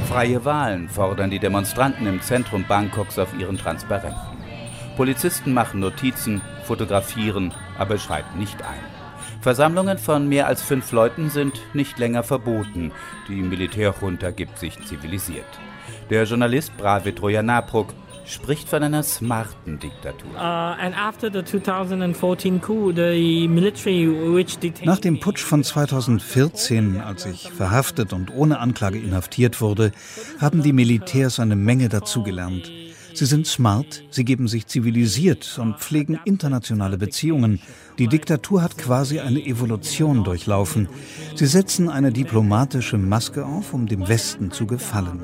Freie Wahlen fordern die Demonstranten im Zentrum Bangkoks auf ihren Transparenten. Polizisten machen Notizen, fotografieren, aber schreiten nicht ein. Versammlungen von mehr als 5 Leuten sind nicht länger verboten. Die Militärjunta gibt sich zivilisiert. Der Journalist Pravitt Rojanapruk spricht von einer smarten Diktatur. Nach dem Putsch von 2014, als ich verhaftet und ohne Anklage inhaftiert wurde, haben die Militärs eine Menge dazugelernt. Sie sind smart, sie geben sich zivilisiert und pflegen internationale Beziehungen. Die Diktatur hat quasi eine Evolution durchlaufen. Sie setzen eine diplomatische Maske auf, um dem Westen zu gefallen.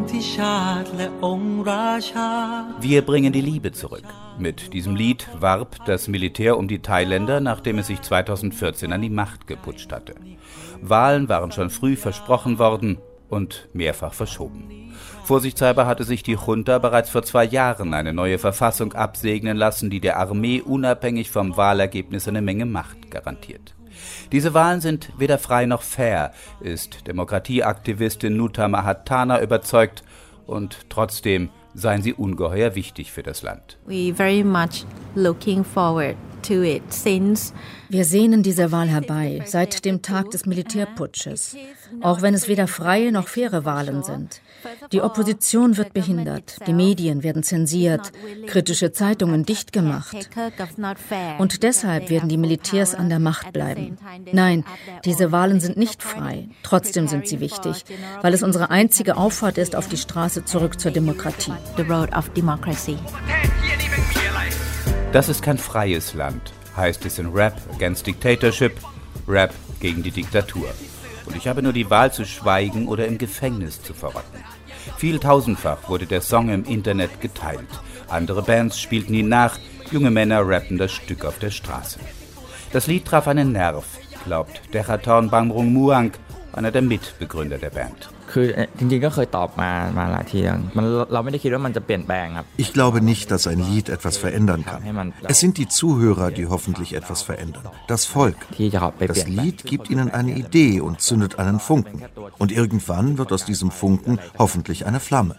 Wir bringen die Liebe zurück. Mit diesem Lied warb das Militär um die Thailänder, nachdem es sich 2014 an die Macht geputscht hatte. Wahlen waren schon früh versprochen worden und mehrfach verschoben. Vorsichtshalber hatte sich die Junta bereits vor 2 Jahren eine neue Verfassung absegnen lassen, die der Armee unabhängig vom Wahlergebnis eine Menge Macht garantiert. Diese Wahlen sind weder frei noch fair, ist Demokratieaktivistin Nuta Mahathana überzeugt, und trotzdem seien sie ungeheuer wichtig für das Land. Wir sehnen diese Wahl herbei, seit dem Tag des Militärputsches, auch wenn es weder freie noch faire Wahlen sind. Die Opposition wird behindert, die Medien werden zensiert, kritische Zeitungen dicht gemacht. Und deshalb werden die Militärs an der Macht bleiben. Nein, diese Wahlen sind nicht frei, trotzdem sind sie wichtig, weil es unsere einzige Auffahrt ist auf die Straße zurück zur Demokratie. Das ist kein freies Land, heißt es in Rap Against Dictatorship, Rap gegen die Diktatur. Und ich habe nur die Wahl zu schweigen oder im Gefängnis zu verrotten. Vieltausendfach wurde der Song im Internet geteilt. Andere Bands spielten ihn nach, junge Männer rappten das Stück auf der Straße. Das Lied traf einen Nerv, glaubt Dechatorn Bamrung Muang, einer der Mitbegründer der Band. Ich glaube nicht, dass ein Lied etwas verändern kann. Es sind die Zuhörer, die hoffentlich etwas verändern. Das Volk. Das Lied gibt ihnen eine Idee und zündet einen Funken. Und irgendwann wird aus diesem Funken hoffentlich eine Flamme.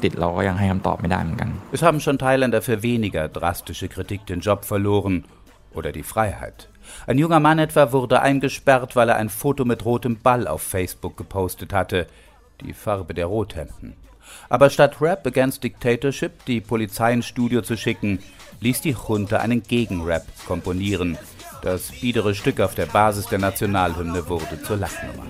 Es haben schon Thailänder für weniger drastische Kritik den Job verloren oder die Freiheit. Ein junger Mann etwa wurde eingesperrt, weil er ein Foto mit rotem Ball auf Facebook gepostet hatte, die Farbe der Rothemden. Aber statt Rap Against Dictatorship die Polizei ins Studio zu schicken, ließ die Junta einen Gegenrap komponieren. Das biedere Stück auf der Basis der Nationalhymne wurde zur Lachnummer.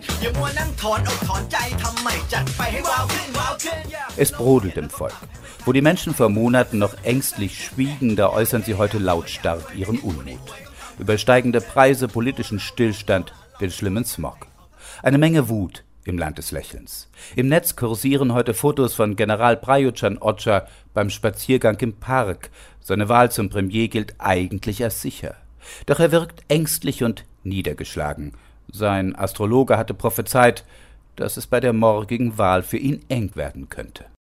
Es brodelt im Volk. Wo die Menschen vor Monaten noch ängstlich schwiegen, da äußern sie heute lautstark ihren Unmut. Über steigende Preise, politischen Stillstand, den schlimmen Smog. Eine Menge Wut im Land des Lächelns. Im Netz kursieren heute Fotos von General Prayut Chan-o-cha beim Spaziergang im Park. Seine Wahl zum Premier gilt eigentlich als sicher. Doch er wirkt ängstlich und niedergeschlagen. Sein Astrologe hatte prophezeit, dass es bei der morgigen Wahl für ihn eng werden könnte.